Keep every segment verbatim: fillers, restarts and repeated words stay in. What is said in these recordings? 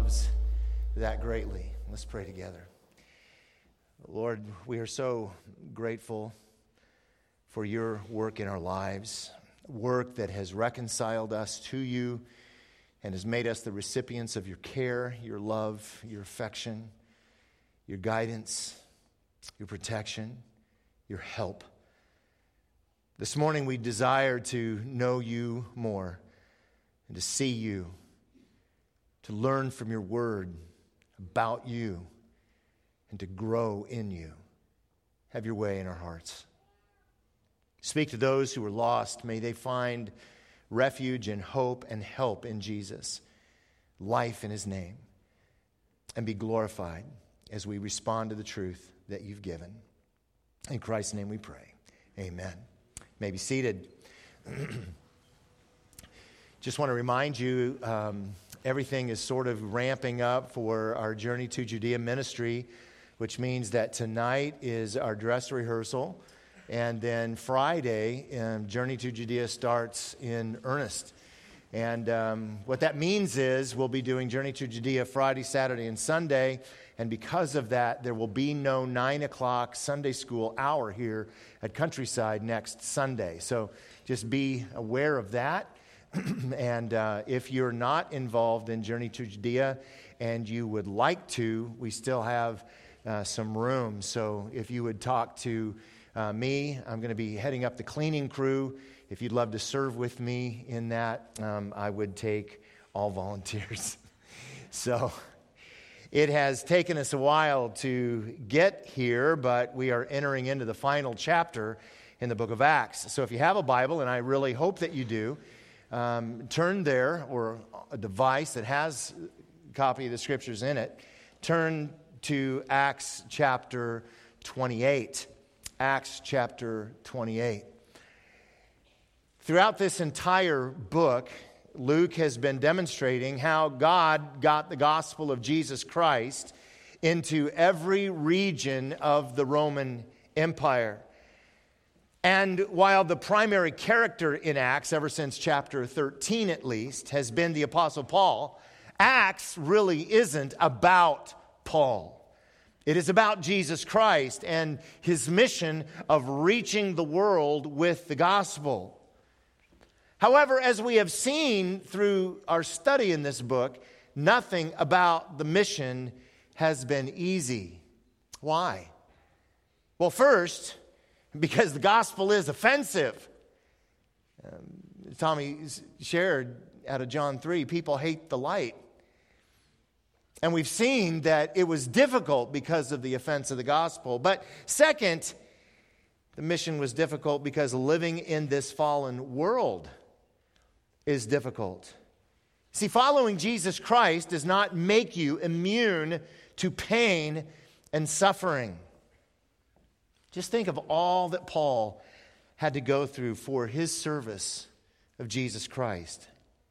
loves that greatly. Let's pray together. Lord, we are so grateful for your work in our lives, work that has reconciled us to you and has made us the recipients of your care, your love, your affection, your guidance, your protection, your help. This morning we desire to know you more and to see you, to learn from your word about you, and to grow in you. Have your way in our hearts. Speak to those who are lost. May they find refuge and hope and help in Jesus, life in his name, and be glorified as we respond to the truth that you've given. In Christ's name we pray. Amen. You may be seated. Just want to remind you, um, everything is sort of ramping up for our Journey to Judea ministry, which means that tonight is our dress rehearsal, and then Friday, um, Journey to Judea starts in earnest. And um, what that means is we'll be doing Journey to Judea Friday, Saturday, and Sunday, and because of that, there will be no nine o'clock Sunday school hour here at Countryside next Sunday. So just be aware of that. And uh, if you're not involved in Journey to Judea and you would like to, we still have uh, some room. So if you would talk to uh, me, I'm going to be heading up the cleaning crew. If you'd love to serve with me in that, um, I would take all volunteers. So it has taken us a while to get here, but we are entering into the final chapter in the book of Acts. So if you have a Bible, and I really hope that you do, Um, turn there, or a device that has a copy of the scriptures in it. Turn to Acts chapter twenty-eight. Acts chapter twenty-eight. Throughout this entire book, Luke has been demonstrating how God got the gospel of Jesus Christ into every region of the Roman Empire. And while the primary character in Acts, ever since chapter thirteen at least, has been the Apostle Paul, Acts really isn't about Paul. It is about Jesus Christ and his mission of reaching the world with the gospel. However, as we have seen through our study in this book, nothing about the mission has been easy. Why? Well, first, because the gospel is offensive. Um, Tommy shared out of John three, people hate the light. And we've seen that it was difficult because of the offense of the gospel. But second, the mission was difficult because living in this fallen world is difficult. See, following Jesus Christ does not make you immune to pain and suffering. Just think of all that Paul had to go through for his service of Jesus Christ.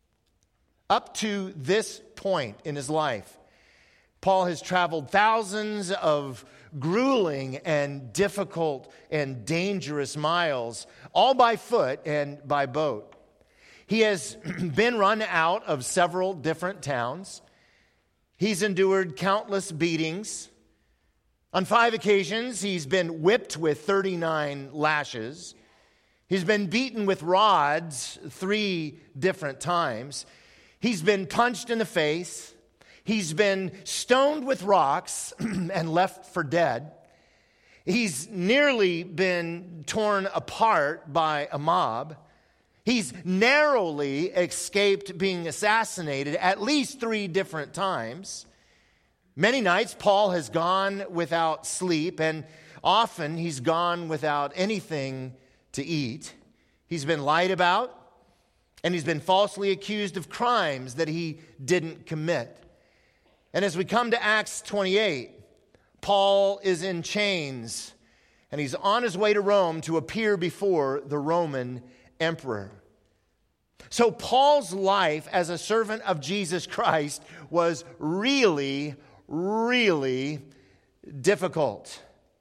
Up to this point in his life, Paul has traveled thousands of grueling and difficult and dangerous miles, all by foot and by boat. He has been run out of several different towns. He's endured countless beatings. On five occasions, he's been whipped with thirty-nine lashes. He's been beaten with rods three different times. He's been punched in the face. He's been stoned with rocks and left for dead. He's nearly been torn apart by a mob. He's narrowly escaped being assassinated at least three different times. Many nights, Paul has gone without sleep, and often he's gone without anything to eat. He's been lied about, and he's been falsely accused of crimes that he didn't commit. And as we come to Acts twenty-eight, Paul is in chains, and he's on his way to Rome to appear before the Roman emperor. So Paul's life as a servant of Jesus Christ was really, really difficult.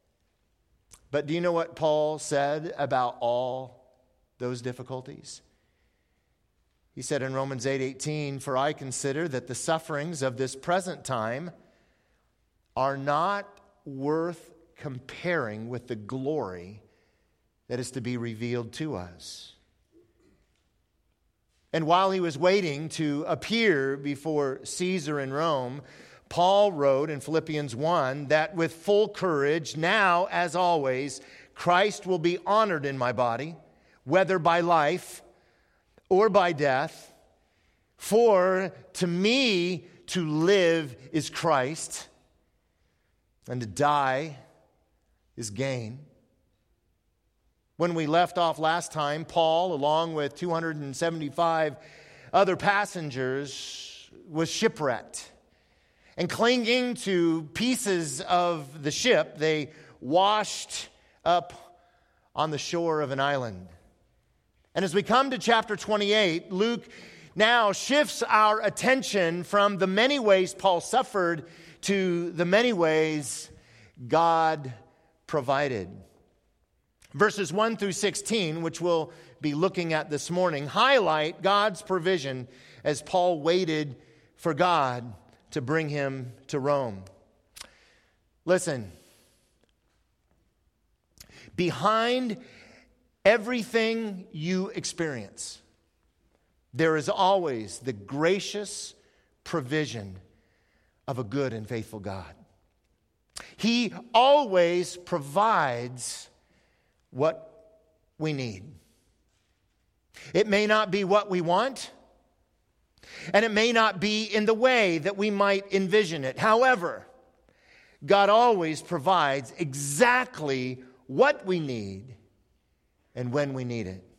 But do you know what Paul said about all those difficulties? He said in Romans eight eighteen, "For I consider that the sufferings of this present time are not worth comparing with the glory that is to be revealed to us." And while he was waiting to appear before Caesar in Rome, Paul wrote in Philippians one that with full courage, now as always, Christ will be honored in my body, whether by life or by death. For to me to live is Christ, and to die is gain. When we left off last time, Paul, along with two hundred seventy-five other passengers, was shipwrecked. And clinging to pieces of the ship, they washed up on the shore of an island. And as we come to chapter twenty-eight, Luke now shifts our attention from the many ways Paul suffered to the many ways God provided. Verses one through sixteen, which we'll be looking at this morning, highlight God's provision as Paul waited for God to bring him to Rome. Listen, behind everything you experience, there is always the gracious provision of a good and faithful God. He always provides what we need. It may not be what we want, and it may not be in the way that we might envision it. However, God always provides exactly what we need and when we need it.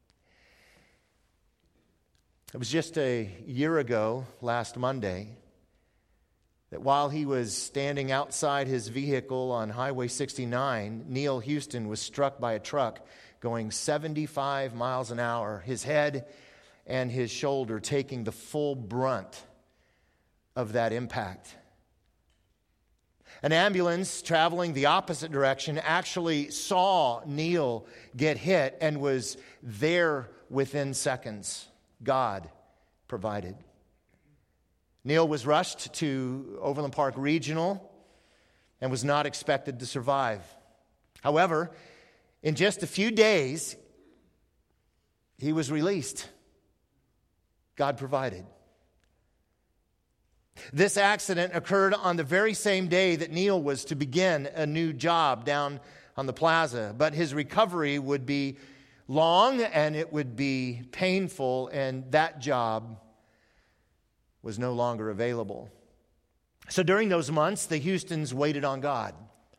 It was just a year ago, last Monday, that while he was standing outside his vehicle on Highway sixty-nine, Neil Houston was struck by a truck going seventy-five miles an hour, his head and his shoulder taking the full brunt of that impact. An ambulance traveling the opposite direction actually saw Neil get hit and was there within seconds. God provided. Neil was rushed to Overland Park Regional and was not expected to survive. However, in just a few days, he was released. God provided. This accident occurred on the very same day that Neil was to begin a new job down on the plaza, but his recovery would be long and it would be painful, and that job was no longer available. So during those months, the Houstons waited on God,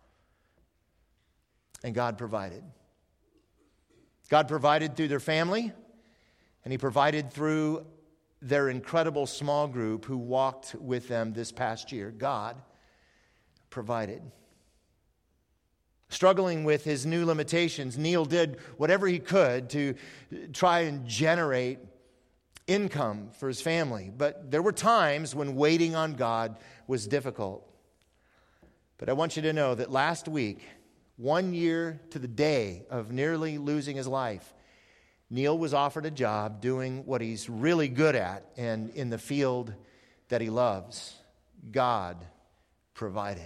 and God provided. God provided through their family, and He provided through their incredible small group who walked with them this past year. God provided. Struggling with his new limitations, Neil did whatever he could to try and generate income for his family. But there were times when waiting on God was difficult. But I want you to know that last week, one year to the day of nearly losing his life, Neil was offered a job doing what he's really good at and in the field that he loves. God provided.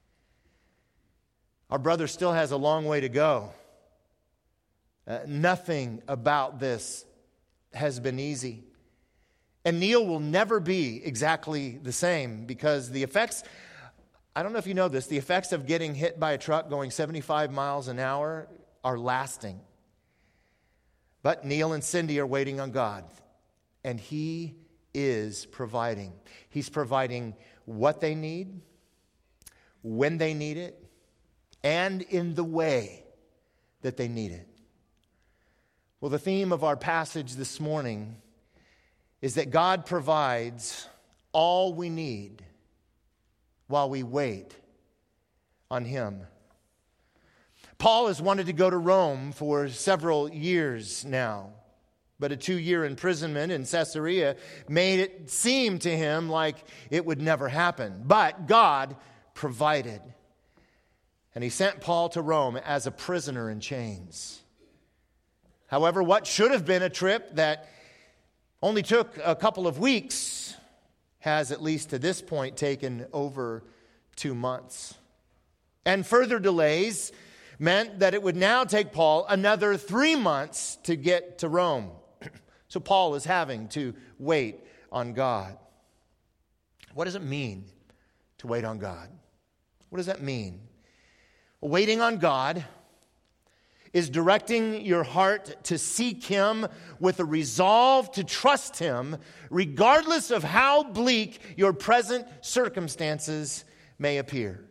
Our brother still has a long way to go. Uh, nothing about this has been easy. And Neil will never be exactly the same because the effects, I don't know if you know this, the effects of getting hit by a truck going seventy-five miles an hour are lasting. But Neil and Cindy are waiting on God, and He is providing. He's providing what they need, when they need it, and in the way that they need it. Well, the theme of our passage this morning is that God provides all we need while we wait on Him. Paul has wanted to go to Rome for several years now, but a two-year imprisonment in Caesarea made it seem to him like it would never happen. But God provided, and He sent Paul to Rome as a prisoner in chains. However, what should have been a trip that only took a couple of weeks, has at least to this point taken over two months. And further delays meant that it would now take Paul another three months to get to Rome. So Paul is having to wait on God. What does it mean to wait on God? What does that mean? Waiting on God is directing your heart to seek Him with a resolve to trust Him, regardless of how bleak your present circumstances may appear.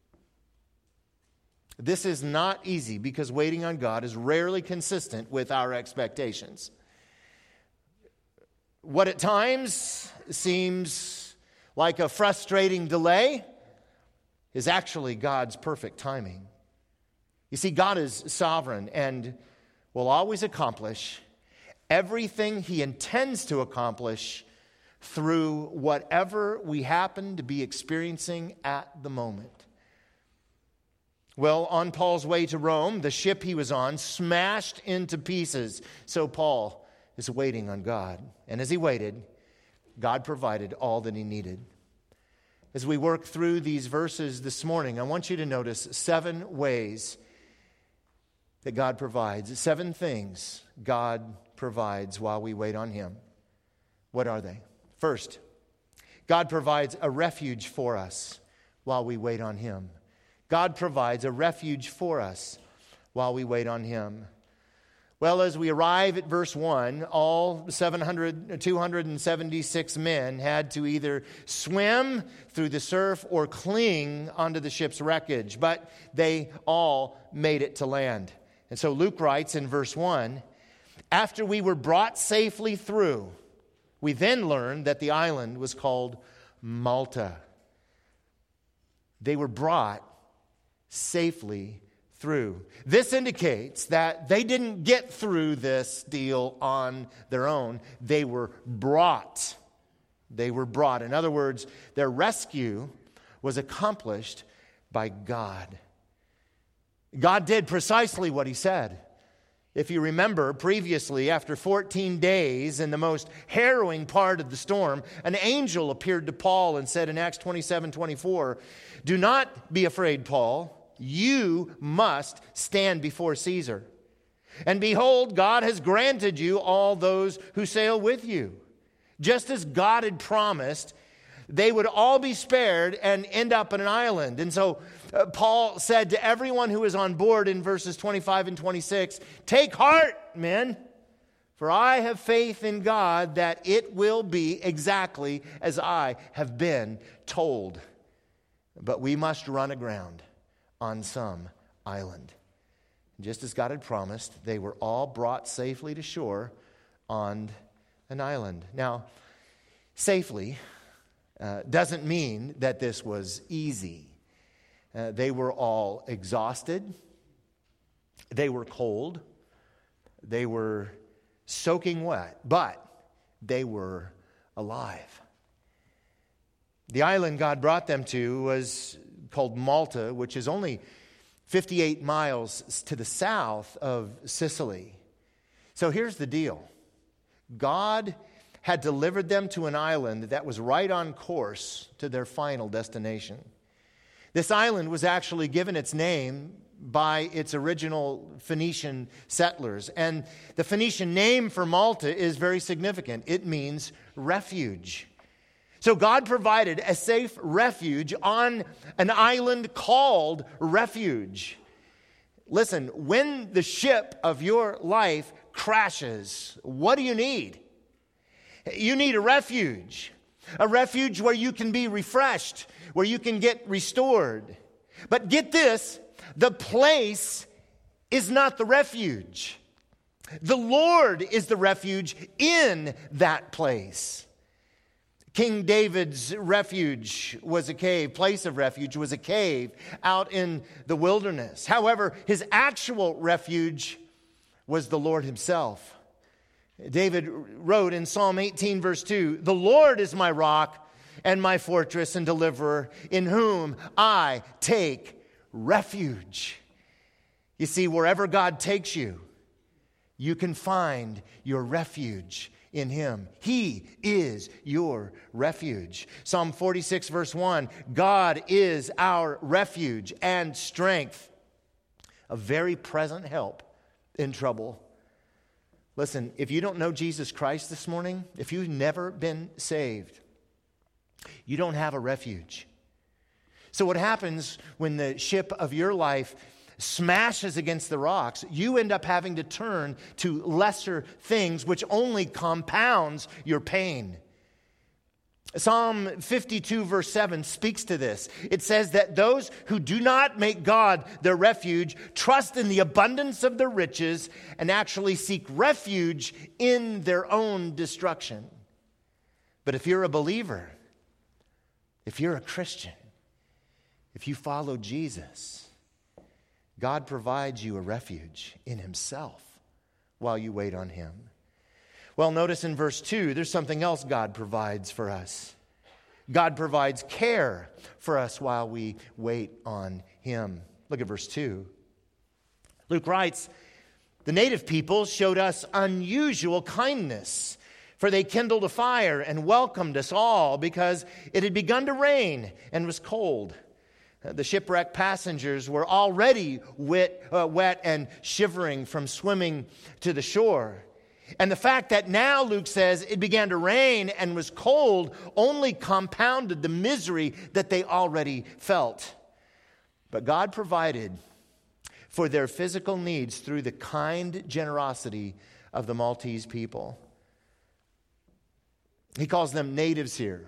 This is not easy because waiting on God is rarely consistent with our expectations. What at times seems like a frustrating delay is actually God's perfect timing. You see, God is sovereign and will always accomplish everything He intends to accomplish through whatever we happen to be experiencing at the moment. Well, on Paul's way to Rome, the ship he was on smashed into pieces. So Paul is waiting on God. And as he waited, God provided all that he needed. As we work through these verses this morning, I want you to notice seven ways that God provides. Seven things God provides while we wait on Him. What are they? First, God provides a refuge for us while we wait on Him. God provides a refuge for us while we wait on Him. Well, as we arrive at verse one, all seven hundred, two hundred seventy-six men had to either swim through the surf or cling onto the ship's wreckage, but they all made it to land. And so Luke writes in verse one, after we were brought safely through, we then learned that the island was called Malta. They were brought safely through. This indicates that they didn't get through this deal on their own. They were brought. They were brought. In other words, their rescue was accomplished by God. God did precisely what He said. If you remember previously, after fourteen days in the most harrowing part of the storm, an angel appeared to Paul and said in Acts twenty-seven twenty-four, do not be afraid, Paul. You must stand before Caesar. And behold, God has granted you all those who sail with you. Just as God had promised, they would all be spared and end up in an island. And so uh, Paul said to everyone who was on board in verses twenty-five and twenty-six, take heart, men, for I have faith in God that it will be exactly as I have been told. But we must run aground on some island. Just as God had promised, they were all brought safely to shore on an island. Now, safely uh, doesn't mean that this was easy. Uh, they were all exhausted. They were cold. They were soaking wet, but they were alive. The island God brought them to was called Malta, which is only fifty-eight miles to the south of Sicily. So here's the deal. God had delivered them to an island that was right on course to their final destination. This island was actually given its name by its original Phoenician settlers. And the Phoenician name for Malta is very significant. It means refuge. So God provided a safe refuge on an island called Refuge. Listen, when the ship of your life crashes, what do you need? You need a refuge. A refuge where you can be refreshed, where you can get restored. But get this, the place is not the refuge. The Lord is the refuge in that place. King David's refuge was a cave, place of refuge was a cave out in the wilderness. However, his actual refuge was the Lord Himself. David wrote in Psalm eighteen, verse two, the Lord is my rock and my fortress and deliverer, in whom I take refuge. You see, wherever God takes you, you can find your refuge in him. He is your refuge. Psalm forty-six, verse one, God is our refuge and strength, a very present help in trouble. Listen, if you don't know Jesus Christ this morning, if you've never been saved, you don't have a refuge. So what happens when the ship of your life smashes against the rocks? You end up having to turn to lesser things, which only compounds your pain. Psalm fifty-two, verse seven speaks to this. It says that those who do not make God their refuge trust in the abundance of their riches and actually seek refuge in their own destruction. But if you're a believer, if you're a Christian, if you follow Jesus, God provides you a refuge in himself while you wait on him. Well, notice in verse two, there's something else God provides for us. God provides care for us while we wait on him. Look at verse two. Luke writes, the native people showed us unusual kindness, for they kindled a fire and welcomed us all because it had begun to rain and was cold. The shipwrecked passengers were already wet, uh, wet and shivering from swimming to the shore. And the fact that now, Luke says, it began to rain and was cold only compounded the misery that they already felt. But God provided for their physical needs through the kind generosity of the Maltese people. He calls them natives here.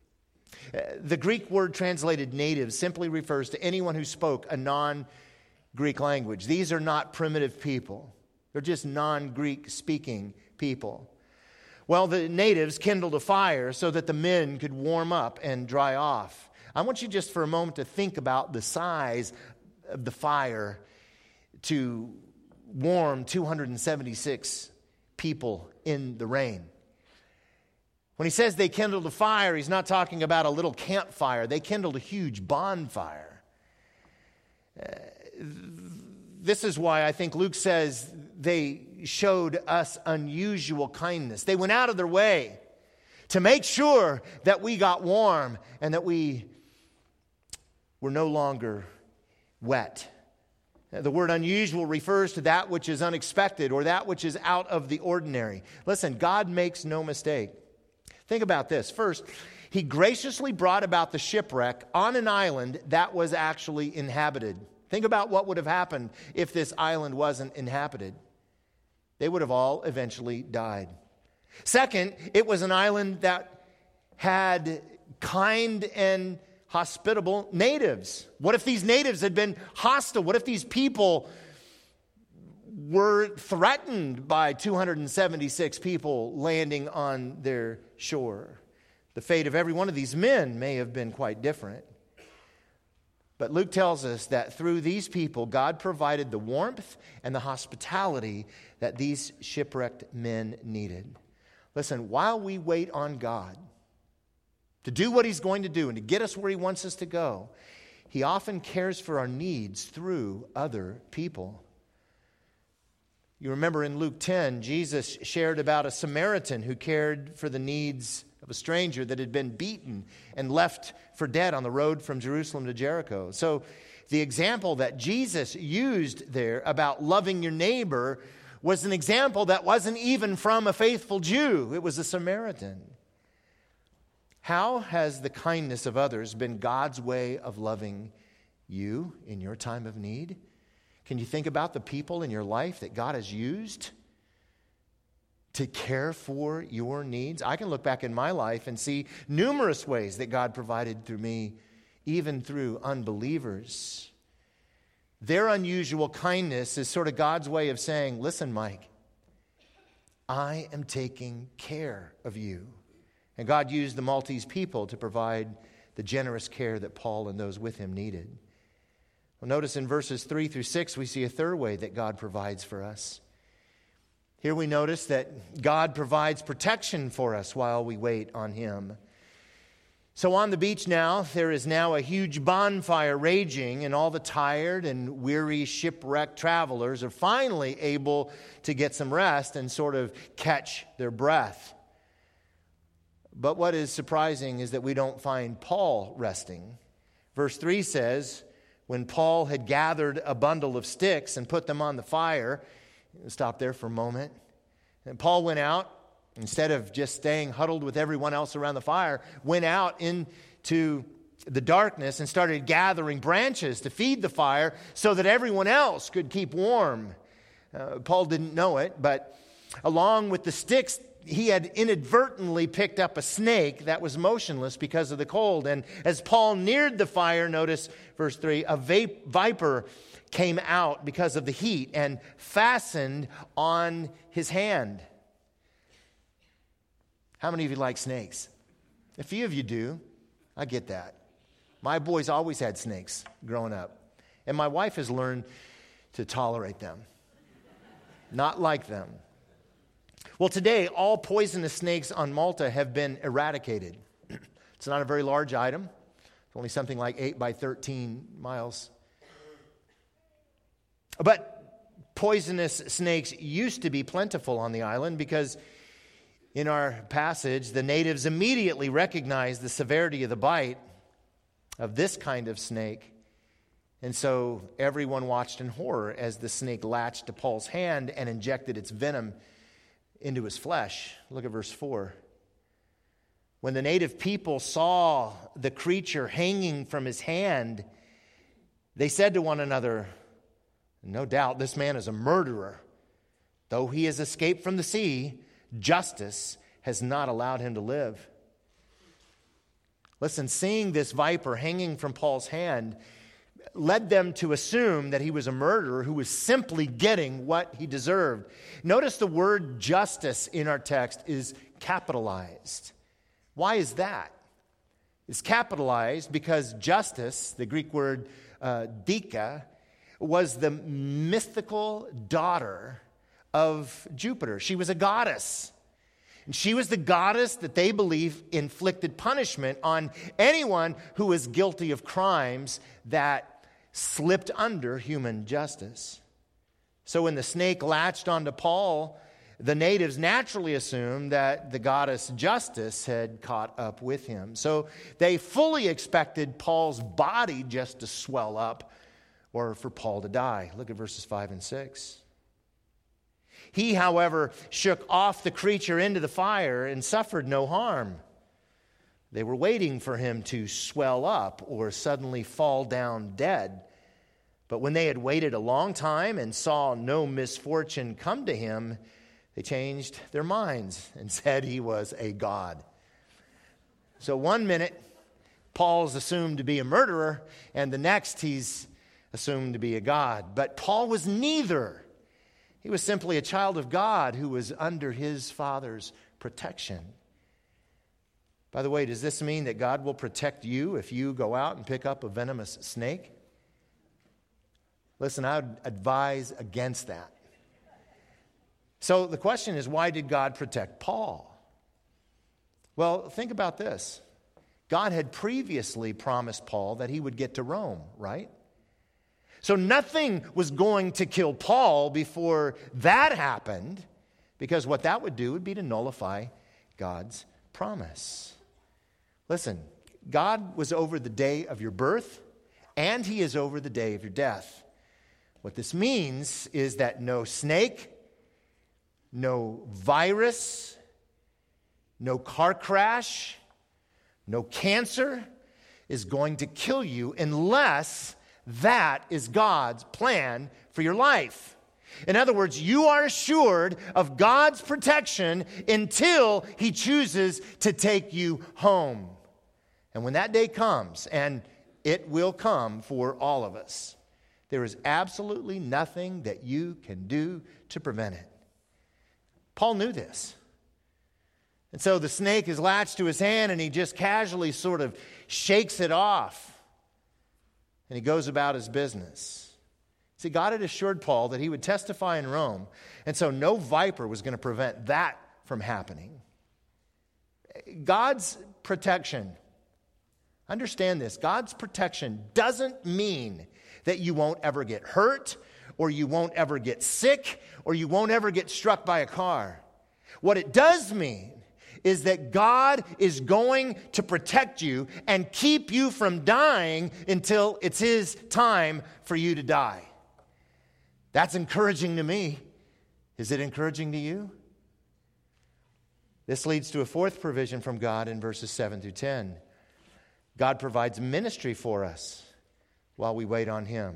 The Greek word translated native simply refers to anyone who spoke a non-Greek language. These are not primitive people. They're just non-Greek speaking people. Well, the natives kindled a fire so that the men could warm up and dry off. I want you just for a moment to think about the size of the fire to warm two hundred seventy-six people in the rain. When he says they kindled a fire, he's not talking about a little campfire. They kindled a huge bonfire. Uh, this is why I think Luke says they showed us unusual kindness. They went out of their way to make sure that we got warm and that we were no longer wet. The word unusual refers to that which is unexpected or that which is out of the ordinary. Listen, God makes no mistake. Think about this. First, he graciously brought about the shipwreck on an island that was actually inhabited. Think about what would have happened if this island wasn't inhabited. They would have all eventually died. Second, it was an island that had kind and hospitable natives. What if these natives had been hostile? What if these people were threatened by two hundred seventy-six people landing on their shore? The fate of every one of these men may have been quite different. But Luke tells us that through these people, God provided the warmth and the hospitality that these shipwrecked men needed. Listen, while we wait on God to do what he's going to do and to get us where he wants us to go, he often cares for our needs through other people. You remember in Luke ten, Jesus shared about a Samaritan who cared for the needs of a stranger that had been beaten and left for dead on the road from Jerusalem to Jericho. So the example that Jesus used there about loving your neighbor was an example that wasn't even from a faithful Jew. It was a Samaritan. How has the kindness of others been God's way of loving you in your time of need? Can you think about the people in your life that God has used to care for your needs? I can look back in my life and see numerous ways that God provided through me, even through unbelievers. Their unusual kindness is sort of God's way of saying, listen, Mike, I am taking care of you. And God used the Maltese people to provide the generous care that Paul and those with him needed. Well, notice in verses three through six, we see a third way that God provides for us. Here we notice that God provides protection for us while we wait on him. So on the beach now, there is now a huge bonfire raging, and all the tired and weary shipwrecked travelers are finally able to get some rest and sort of catch their breath. But what is surprising is that we don't find Paul resting. Verse three says, when Paul had gathered a bundle of sticks and put them on the fire, stop there for a moment, and Paul went out, instead of just staying huddled with everyone else around the fire, went out into the darkness and started gathering branches to feed the fire so that everyone else could keep warm. Uh, Paul didn't know it, but along with the sticks, he had inadvertently picked up a snake that was motionless because of the cold. And as Paul neared the fire, notice verse three, a vape, viper came out because of the heat and fastened on his hand. How many of you like snakes? A few of you do. I get that. My boys always had snakes growing up. And my wife has learned to tolerate them, not like them. Well, today, all poisonous snakes on Malta have been eradicated. It's not a very large item. It's only something like eight by thirteen miles. But poisonous snakes used to be plentiful on the island because in our passage, the natives immediately recognized the severity of the bite of this kind of snake. And so everyone watched in horror as the snake latched to Paul's hand and injected its venom into his flesh. Look at verse four. When the native people saw the creature hanging from his hand, they said to one another, no doubt this man is a murderer. Though he has escaped from the sea, justice has not allowed him to live. Listen, seeing this viper hanging from Paul's hand led them to assume that he was a murderer who was simply getting what he deserved. Notice the word justice in our text is capitalized. Why is that? It's capitalized because justice, the Greek word uh, dika, was the mythical daughter of Jupiter. She was a goddess. And she was the goddess that they believe inflicted punishment on anyone who was guilty of crimes that slipped under human justice. So when the snake latched onto Paul, the natives naturally assumed that the goddess Justice had caught up with him. So they fully expected Paul's body just to swell up or for Paul to die. Look at verses five and six. He, however, shook off the creature into the fire and suffered no harm. They were waiting for him to swell up or suddenly fall down dead. But when they had waited a long time and saw no misfortune come to him, they changed their minds and said he was a god. So one minute, Paul's assumed to be a murderer, and the next he's assumed to be a god. But Paul was neither. He was simply a child of God who was under his Father's protection. By the way, does this mean that God will protect you if you go out and pick up a venomous snake? Listen, I would advise against that. So the question is, why did God protect Paul? Well, think about this. God had previously promised Paul that he would get to Rome, right? So nothing was going to kill Paul before that happened, because what that would do would be to nullify God's promise. Listen, God was over the day of your birth, and he is over the day of your death. What this means is that no snake, no virus, no car crash, no cancer is going to kill you unless that is God's plan for your life. In other words, you are assured of God's protection until he chooses to take you home. And when that day comes, and it will come for all of us, there is absolutely nothing that you can do to prevent it. Paul knew this. And so the snake is latched to his hand, and he just casually sort of shakes it off. And he goes about his business. See, God had assured Paul that he would testify in Rome, and so no viper was going to prevent that from happening. God's protection Understand this. God's protection doesn't mean that you won't ever get hurt, or you won't ever get sick, or you won't ever get struck by a car. What it does mean is that God is going to protect you and keep you from dying until it's His time for you to die. That's encouraging to me. Is it encouraging to you? This leads to a fourth provision from God in verses seven through ten. God provides ministry for us while we wait on Him.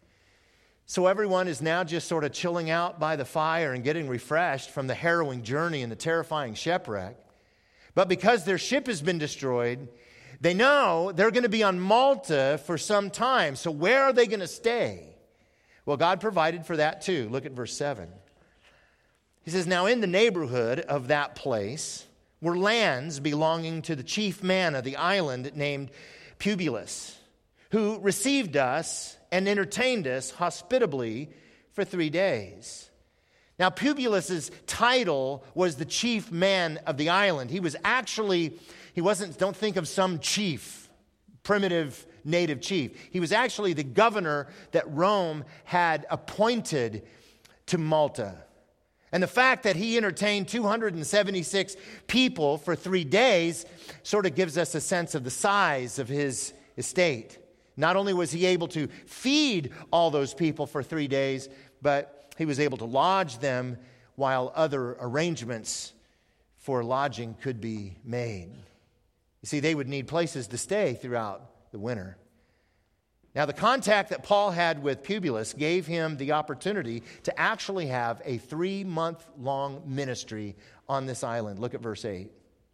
So everyone is now just sort of chilling out by the fire and getting refreshed from the harrowing journey and the terrifying shipwreck. But because their ship has been destroyed, they know they're going to be on Malta for some time. So where are they going to stay? Well, God provided for that too. Look at verse seven. He says, "Now in the neighborhood of that place were lands belonging to the chief man of the island named Publius, who received us and entertained us hospitably for three days." Now, Publius's title was the chief man of the island. He was actually, he wasn't, don't think of some chief, primitive native chief. He was actually the governor that Rome had appointed to Malta. And the fact that he entertained two hundred seventy-six people for three days sort of gives us a sense of the size of his estate. Not only was he able to feed all those people for three days, but he was able to lodge them while other arrangements for lodging could be made. You see, they would need places to stay throughout the winter. Now, the contact that Paul had with Publius gave him the opportunity to actually have a three-month-long ministry on this island. Look at verse eight.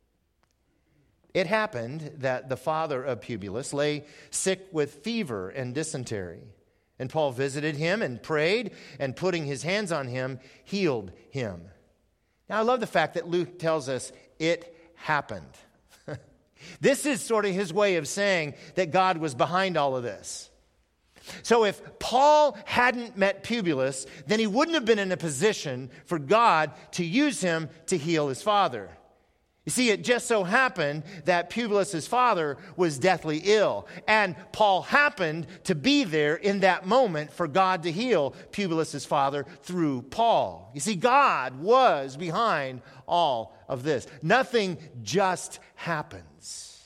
"It happened that the father of Publius lay sick with fever and dysentery. And Paul visited him and prayed, and putting his hands on him, healed him." Now, I love the fact that Luke tells us it happened. This is sort of his way of saying that God was behind all of this. So if Paul hadn't met Publius, then he wouldn't have been in a position for God to use him to heal his father. You see, it just so happened that Publius' father was deathly ill, and Paul happened to be there in that moment for God to heal Publius' father through Paul. You see, God was behind all of this. Nothing just happens.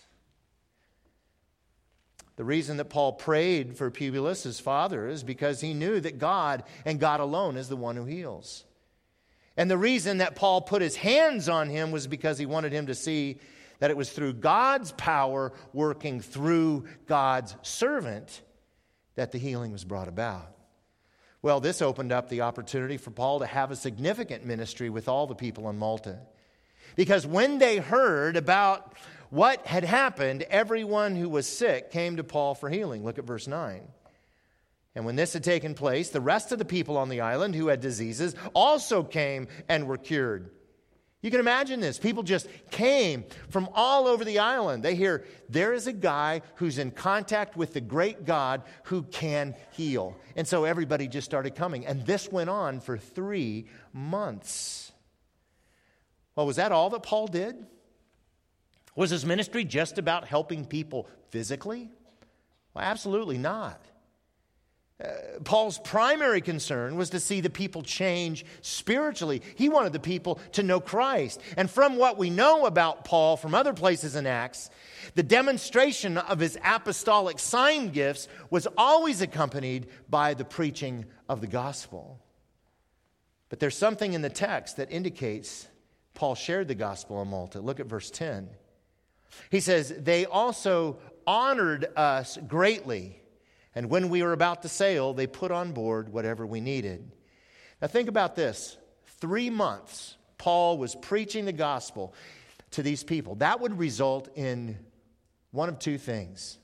The reason that Paul prayed for Publius' father is because he knew that God and God alone is the one who heals. And the reason that Paul put his hands on him was because he wanted him to see that it was through God's power working through God's servant that the healing was brought about. Well, this opened up the opportunity for Paul to have a significant ministry with all the people on Malta. Because when they heard about what had happened, everyone who was sick came to Paul for healing. Look at verse nine. "And when this had taken place, the rest of the people on the island who had diseases also came and were cured." You can imagine this. People just came from all over the island. They hear, there is a guy who's in contact with the great God who can heal. And so everybody just started coming. And this went on for three months. Well, was that all that Paul did? Was his ministry just about helping people physically? Well, absolutely not. Uh, Paul's primary concern was to see the people change spiritually. He wanted the people to know Christ. And from what we know about Paul from other places in Acts, the demonstration of his apostolic sign gifts was always accompanied by the preaching of the gospel. But there's something in the text that indicates Paul shared the gospel on Malta. Look at verse ten. He says, "They also honored us greatly. And when we were about to sail, they put on board whatever we needed." Now think about this. Three months, Paul was preaching the gospel to these people. That would result in one of two things.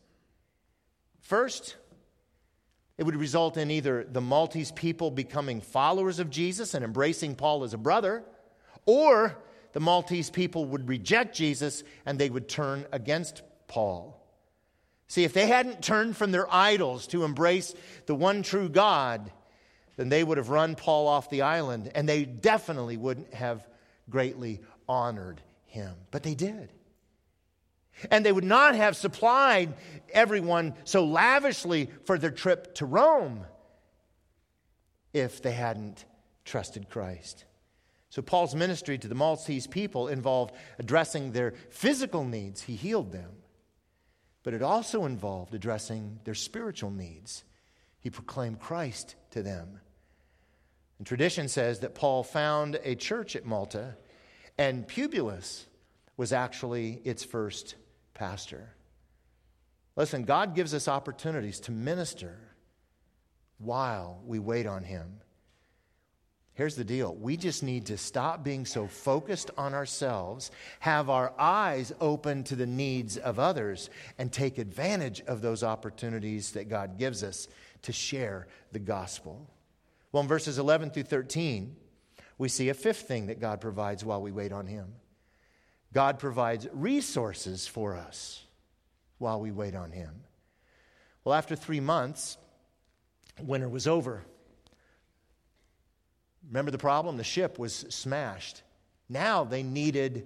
First, it would result in either the Maltese people becoming followers of Jesus and embracing Paul as a brother, or the Maltese people would reject Jesus and they would turn against Paul. See, if they hadn't turned from their idols to embrace the one true God, then they would have run Paul off the island, and they definitely wouldn't have greatly honored him. But they did. And they would not have supplied everyone so lavishly for their trip to Rome if they hadn't trusted Christ. So Paul's ministry to the Maltese people involved addressing their physical needs. He healed them. But it also involved addressing their spiritual needs. He proclaimed Christ to them. And tradition says that Paul found a church at Malta, and Publius was actually its first pastor. Listen, God gives us opportunities to minister while we wait on Him. Here's the deal. We just need to stop being so focused on ourselves, have our eyes open to the needs of others, and take advantage of those opportunities that God gives us to share the gospel. Well, in verses eleven through thirteen, we see a fifth thing that God provides while we wait on Him. God provides resources for us while we wait on Him. Well, after three months, winter was over. Remember the problem? The ship was smashed. Now they needed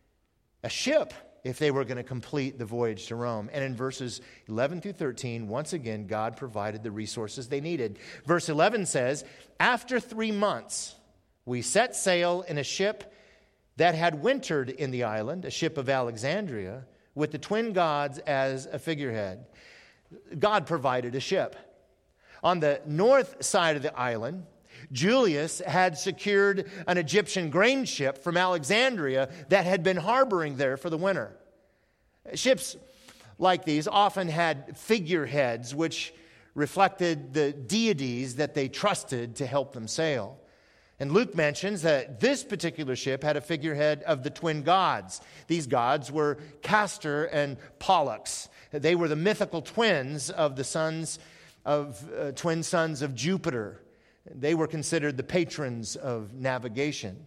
a ship if they were going to complete the voyage to Rome. And in verses eleven through thirteen, once again, God provided the resources they needed. Verse eleven says, after three months, we set sail in a ship that had wintered in the island, a ship of Alexandria, with the twin gods as a figurehead. God provided a ship. On the north side of the island, Julius had secured an Egyptian grain ship from Alexandria that had been harboring there for the winter. Ships like these often had figureheads which reflected the deities that they trusted to help them sail. And Luke mentions that this particular ship had a figurehead of the twin gods. These gods were Castor and Pollux. They were the mythical twins of the sons of uh, twin sons of Jupiter. They were considered the patrons of navigation.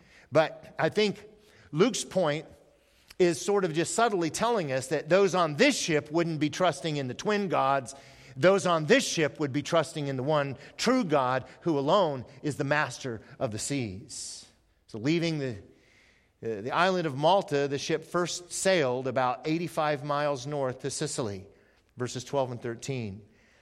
But I think Luke's point is sort of just subtly telling us that those on this ship wouldn't be trusting in the twin gods. Those on this ship would be trusting in the one true God who alone is the master of the seas. So leaving the, uh, the island of Malta, the ship first sailed about eighty-five miles north to Sicily, verses twelve and thirteen.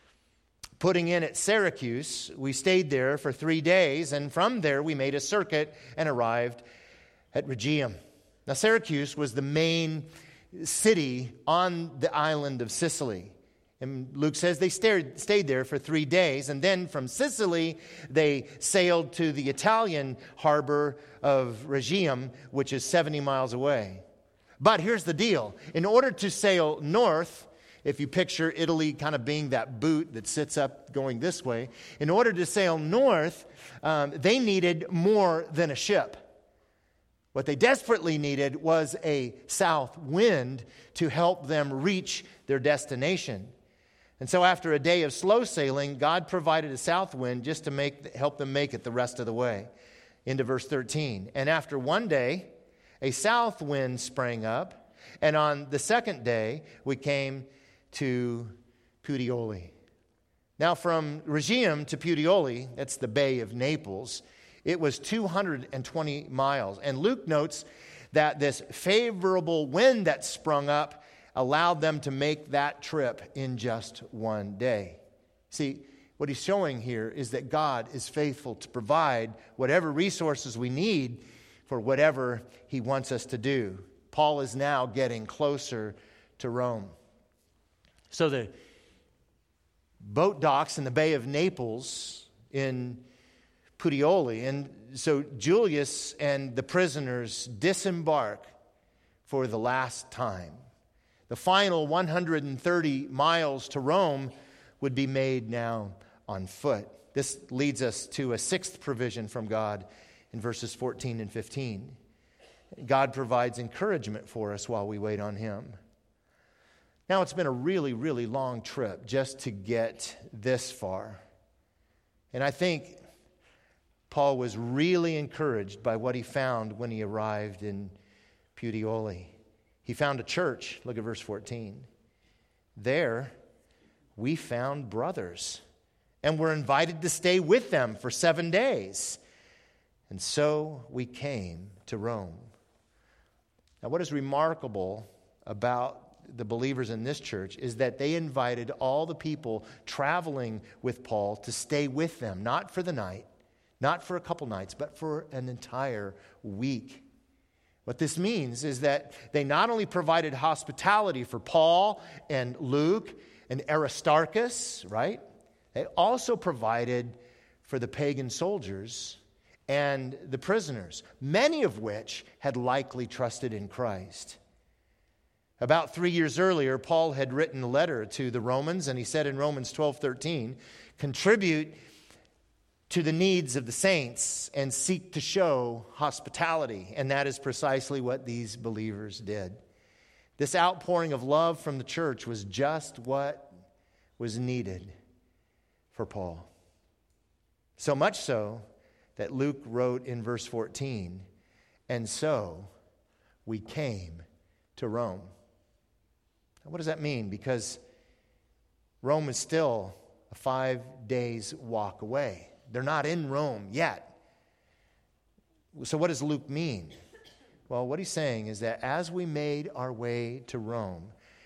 Putting in at Syracuse, we stayed there for three days, and from there we made a circuit and arrived at Rhegium. Now, Syracuse was the main city on the island of Sicily. And Luke says they stayed, stayed there for three days, and then from Sicily, they sailed to the Italian harbor of Rhegium, which is seventy miles away. But here's the deal. In order to sail north, if you picture Italy kind of being that boot that sits up going this way, in order to sail north, um, they needed more than a ship. What they desperately needed was a south wind to help them reach their destination. And so after a day of slow sailing, God provided a south wind just to make help them make it the rest of the way. Into verse thirteen. And after one day, a south wind sprang up, and on the second day, we came to Puteoli. Now from Rhegium to Puteoli, that's the Bay of Naples, it was two hundred twenty miles. And Luke notes that this favorable wind that sprung up allowed them to make that trip in just one day. See, what he's showing here is that God is faithful to provide whatever resources we need for whatever He wants us to do. Paul is now getting closer to Rome. So the boat docks in the Bay of Naples in Puteoli, and so Julius and the prisoners disembark for the last time. The final one hundred thirty miles to Rome would be made now on foot. This leads us to a sixth provision from God in verses fourteen and fifteen. God provides encouragement for us while we wait on Him. Now, it's been a really, really long trip just to get this far. And I think Paul was really encouraged by what he found when he arrived in Puteoli. He found a church. Look at verse fourteen. There, we found brothers and were invited to stay with them for seven days. And so we came to Rome. Now, what is remarkable about the believers in this church is that they invited all the people traveling with Paul to stay with them, not for the night, not for a couple nights, but for an entire week. What this means is that they not only provided hospitality for Paul and Luke and Aristarchus, right? They also provided for the pagan soldiers and the prisoners, many of which had likely trusted in Christ. About three years earlier, Paul had written a letter to the Romans, and he said in Romans twelve thirteen, contribute to the needs of the saints and seek to show hospitality. And that is precisely what these believers did. This outpouring of love from the church was just what was needed for Paul. So much so that Luke wrote in verse fourteen, and so we came to Rome. Now, what does that mean? Because Rome is still a five days walk away. They're not in Rome yet. So what does Luke mean? Well, what he's saying is that as we made our way to Rome,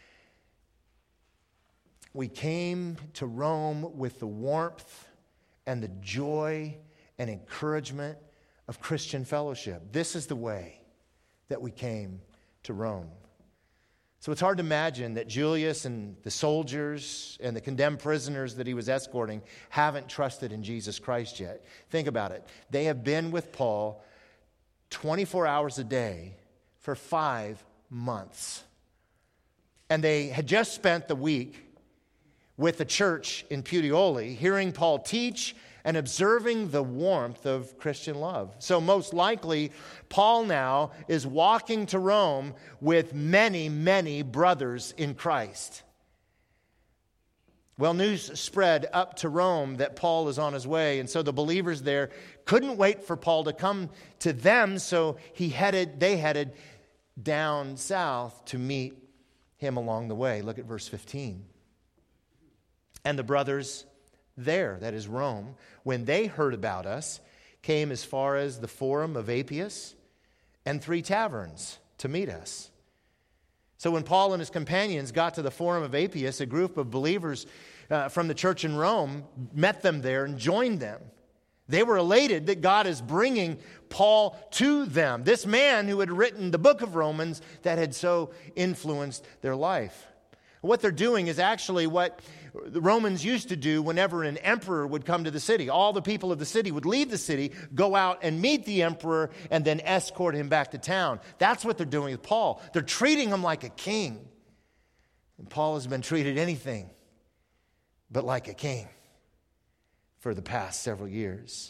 we came to Rome with the warmth and the joy and encouragement of Christian fellowship. This is the way that we came to Rome. So it's hard to imagine that Julius and the soldiers and the condemned prisoners that he was escorting haven't trusted in Jesus Christ yet. Think about it. They have been with Paul twenty-four hours a day for five months. And they had just spent the week with the church in Puteoli, hearing Paul teach and observing the warmth of Christian love. So most likely, Paul now is walking to Rome with many, many brothers in Christ. Well, news spread up to Rome that Paul is on his way, and so the believers there couldn't wait for Paul to come to them, so he headed, they headed down south to meet him along the way. Look at verse fifteen. And the brothers there, that is Rome, when they heard about us, came as far as the Forum of Appius and three taverns to meet us. So when Paul and his companions got to the Forum of Appius, a group of believers uh, from the church in Rome met them there and joined them. They were elated that God is bringing Paul to them, this man who had written the book of Romans that had so influenced their life. What they're doing is actually what the Romans used to do whenever an emperor would come to the city. All the people of the city would leave the city, go out and meet the emperor, and then escort him back to town. That's what they're doing with Paul. They're treating him like a king. And Paul has been treated anything but like a king for the past several years.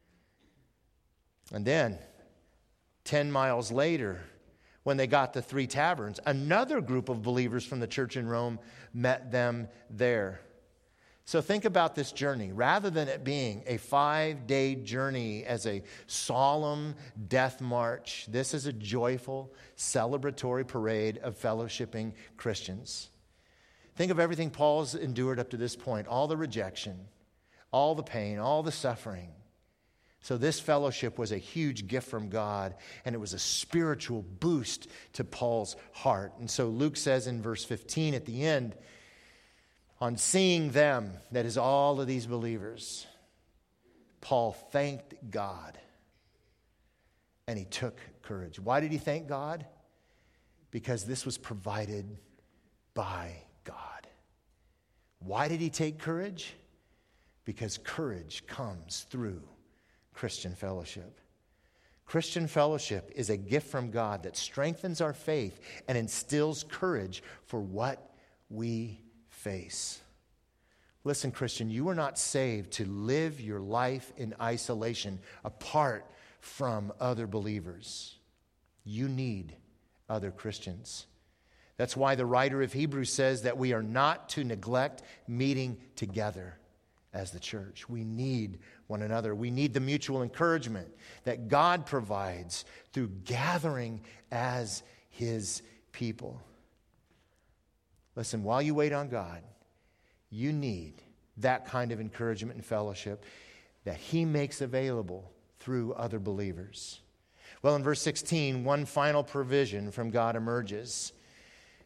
And then, ten miles later, when they got to three taverns, another group of believers from the church in Rome met them there. So think about this journey. Rather than it being a five-day journey as a solemn death march, this is a joyful, celebratory parade of fellowshipping Christians. Think of everything Paul's endured up to this point, all the rejection, all the pain, all the suffering. So this fellowship was a huge gift from God, and it was a spiritual boost to Paul's heart. And so Luke says in verse fifteen at the end, on seeing them, that is all of these believers, Paul thanked God, and he took courage. Why did he thank God? Because this was provided by God. Why did he take courage? Because courage comes through Christian fellowship. Christian fellowship is a gift from God that strengthens our faith and instills courage for what we face. Listen, Christian, you are not saved to live your life in isolation apart from other believers. You need other Christians. That's why the writer of Hebrews says that we are not to neglect meeting together as the church. We need one another. We need the mutual encouragement that God provides through gathering as His people. Listen, while you wait on God, you need that kind of encouragement and fellowship that He makes available through other believers. Well, in verse sixteen, one final provision from God emerges.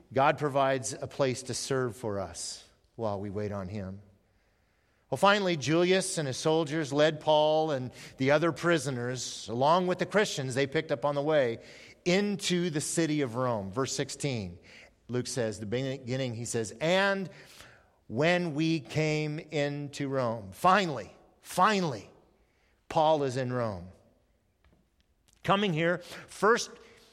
God provides a place to serve for us while we wait on him. Well, finally, Julius and his soldiers led Paul and the other prisoners, along with the Christians they picked up on the way, into the city of Rome. Verse sixteen, Luke says, the beginning, he says, and when we came into Rome, finally, finally, Paul is in Rome. Coming here, first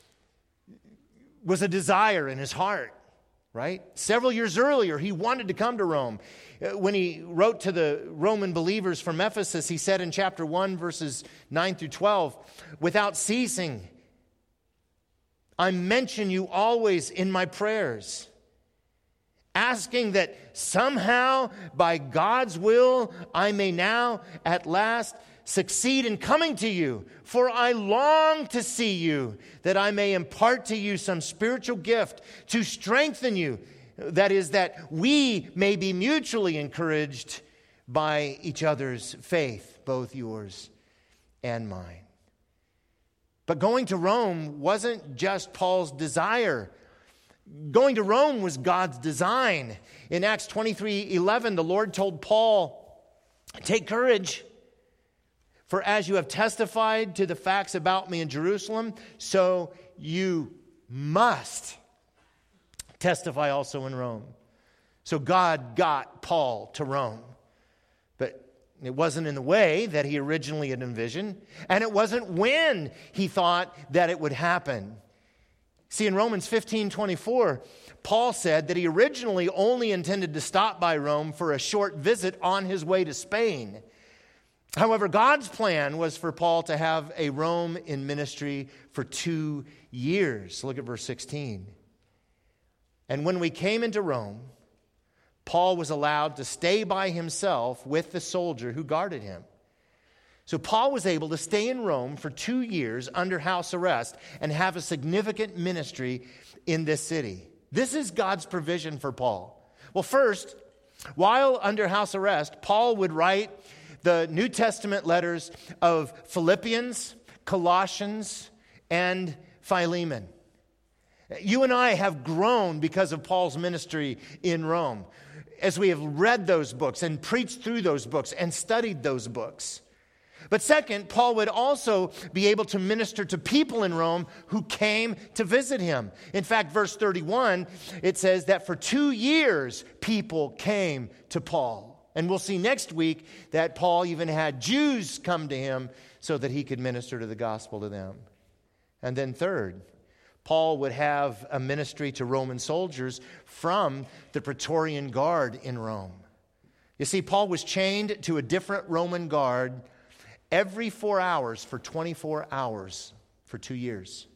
was a desire in his heart, right? Several years earlier, he wanted to come to Rome. When he wrote to the Roman believers from Ephesus, he said in chapter one, verses nine through twelve, without ceasing, I mention you always in my prayers, asking that somehow by God's will I may now at last succeed in coming to you. For I long to see you, that I may impart to you some spiritual gift to strengthen you. That is, that we may be mutually encouraged by each other's faith, both yours and mine. But going to Rome wasn't just Paul's desire. Going to Rome was God's design. In Acts twenty-three eleven, the Lord told Paul, take courage, for as you have testified to the facts about me in Jerusalem, so you must testify also in Rome. So God got Paul to Rome. But it wasn't in the way that he originally had envisioned, and it wasn't when he thought that it would happen. See, in Romans fifteen twenty-four, Paul said that he originally only intended to stop by Rome for a short visit on his way to Spain. However, God's plan was for Paul to have a Rome in ministry for two years. Look at verse sixteen. And when we came into Rome, Paul was allowed to stay by himself with the soldier who guarded him. So Paul was able to stay in Rome for two years under house arrest and have a significant ministry in this city. This is God's provision for Paul. Well, first, while under house arrest, Paul would write the New Testament letters of Philippians, Colossians, and Philemon. You and I have grown because of Paul's ministry in Rome, as we have read those books and preached through those books and studied those books. But second, Paul would also be able to minister to people in Rome who came to visit him. In fact, verse thirty-one, it says that for two years people came to Paul. And we'll see next week that Paul even had Jews come to him so that he could minister to the gospel to them. And then third, Paul would have a ministry to Roman soldiers from the Praetorian Guard in Rome. You see, Paul was chained to a different Roman guard every four hours for twenty-four hours for two years.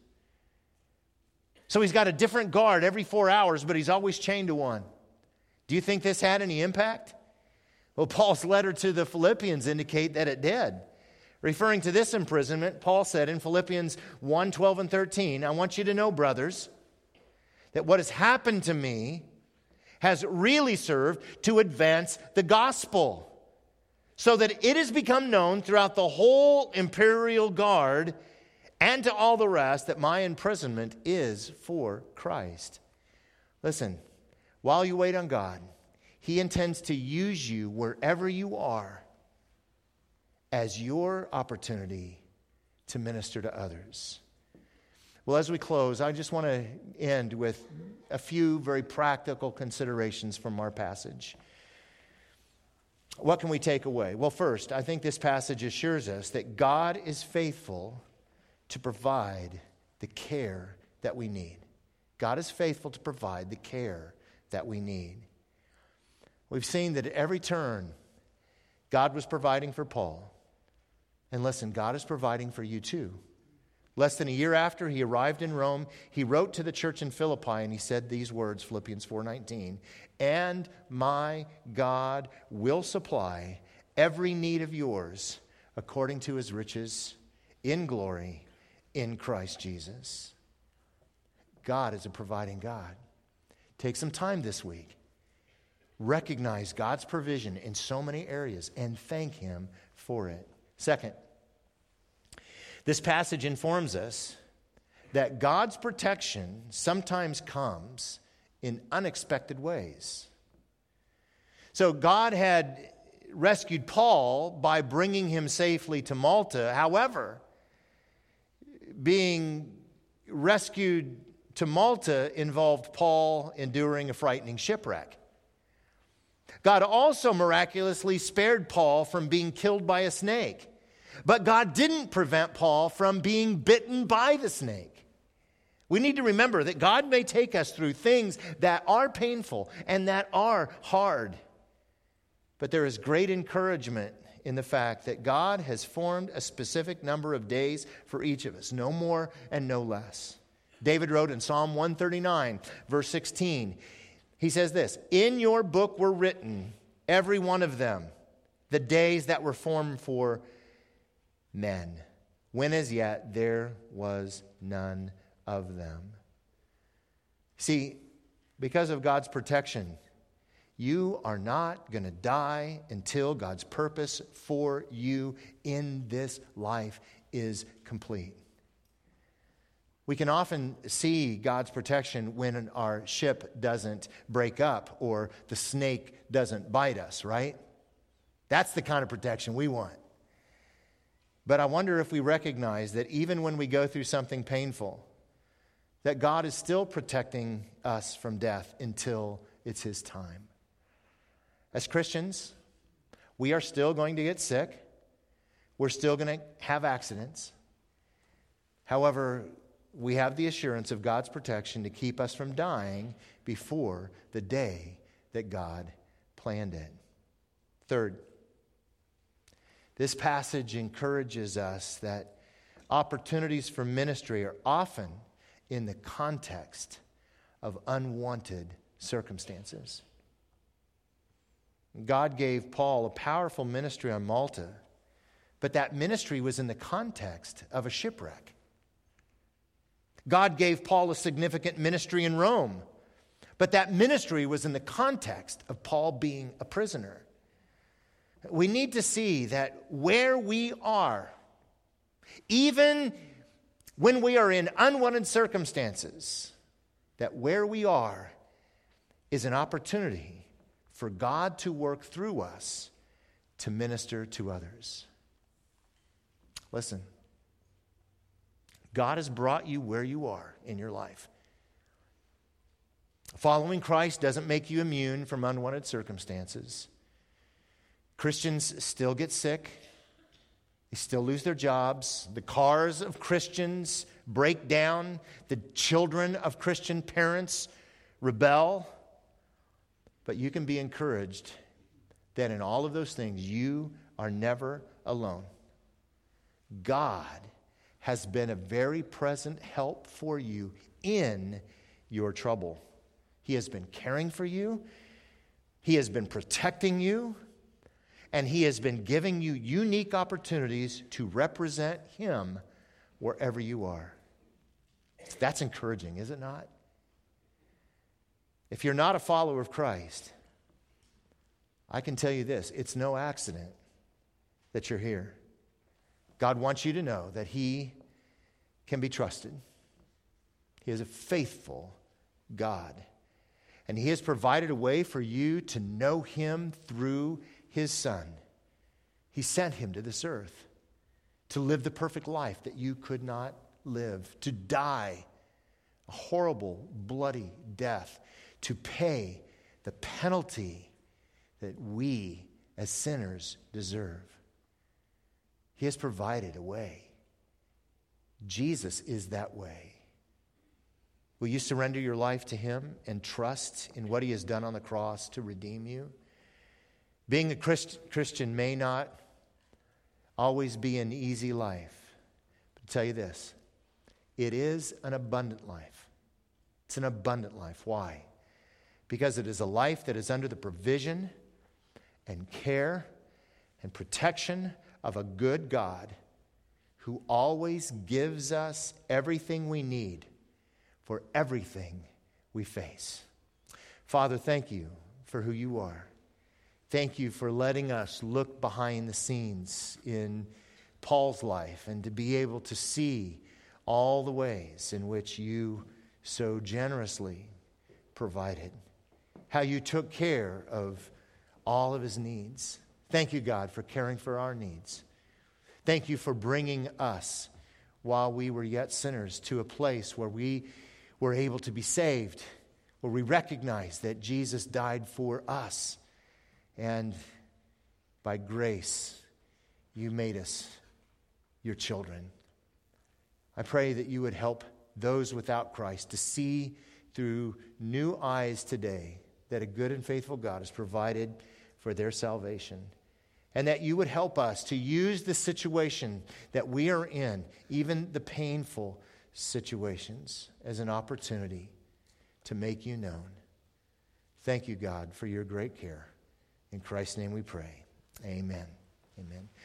So he's got a different guard every four hours, but he's always chained to one. Do you think this had any impact? Well, Paul's letter to the Philippians indicate that it did. Referring to this imprisonment, Paul said in Philippians one, twelve, and thirteen, I want you to know, brothers, that what has happened to me has really served to advance the gospel, so that it has become known throughout the whole imperial guard and to all the rest that my imprisonment is for Christ. Listen, while you wait on God, He intends to use you wherever you are as your opportunity to minister to others. Well, as we close, I just want to end with a few very practical considerations from our passage. What can we take away? Well, first, I think this passage assures us that God is faithful to provide the care that we need. God is faithful to provide the care that we need. We've seen that at every turn, God was providing for Paul. And listen, God is providing for you too. Less than a year after he arrived in Rome, he wrote to the church in Philippi and he said these words, Philippians four nineteen, and my God will supply every need of yours according to his riches in glory in Christ Jesus. God is a providing God. Take some time this week. Recognize God's provision in so many areas and thank him for it. Second, this passage informs us that God's protection sometimes comes in unexpected ways. So God had rescued Paul by bringing him safely to Malta. However, being rescued to Malta involved Paul enduring a frightening shipwreck. God also miraculously spared Paul from being killed by a snake. But God didn't prevent Paul from being bitten by the snake. We need to remember that God may take us through things that are painful and that are hard. But there is great encouragement in the fact that God has formed a specific number of days for each of us, no more and no less. David wrote in Psalm one thirty-nine, verse sixteen, he says this, "In your book were written, every one of them, the days that were formed for men, when as yet there was none of them." See, because of God's protection, you are not going to die until God's purpose for you in this life is complete. We can often see God's protection when our ship doesn't break up or the snake doesn't bite us, right? That's the kind of protection we want. But I wonder if we recognize that even when we go through something painful, that God is still protecting us from death until it's His time. As Christians, we are still going to get sick. We're still going to have accidents. However, we have the assurance of God's protection to keep us from dying before the day that God planned it. Third, this passage encourages us that opportunities for ministry are often in the context of unwanted circumstances. God gave Paul a powerful ministry on Malta, but that ministry was in the context of a shipwreck. God gave Paul a significant ministry in Rome, but that ministry was in the context of Paul being a prisoner. We need to see that where we are, even when we are in unwanted circumstances, that where we are is an opportunity for God to work through us to minister to others. Listen, God has brought you where you are in your life. Following Christ doesn't make you immune from unwanted circumstances. Christians still get sick. They still lose their jobs. The cars of Christians break down. The children of Christian parents rebel. But you can be encouraged that in all of those things, you are never alone. God has been a very present help for you in your trouble. He has been caring for you. He has been protecting you. And He has been giving you unique opportunities to represent Him wherever you are. That's encouraging, is it not? If you're not a follower of Christ, I can tell you this, it's no accident that you're here. God wants you to know that He can be trusted. He is a faithful God. And He has provided a way for you to know Him through His Son. He sent Him to this earth to live the perfect life that you could not live, to die a horrible, bloody death, to pay the penalty that we as sinners deserve. He has provided a way. Jesus is that way. Will you surrender your life to Him and trust in what He has done on the cross to redeem you? Being a Christ, Christian may not always be an easy life. But I'll tell you this, it is an abundant life. It's an abundant life. Why? Because it is a life that is under the provision and care and protection of a good God who always gives us everything we need for everything we face. Father, thank You for who You are. Thank You for letting us look behind the scenes in Paul's life and to be able to see all the ways in which You so generously provided, how you took care of all of his needs. Thank you, God, for caring for our needs. Thank you for bringing us, while we were yet sinners, to a place where we were able to be saved, where we recognize that Jesus died for us. And by grace, you made us your children. I pray that you would help those without Christ to see through new eyes today that a good and faithful God has provided for their salvation. And that you would help us to use the situation that we are in, even the painful situations, as an opportunity to make you known. Thank you, God, for your great care. In Christ's name we pray. Amen. Amen.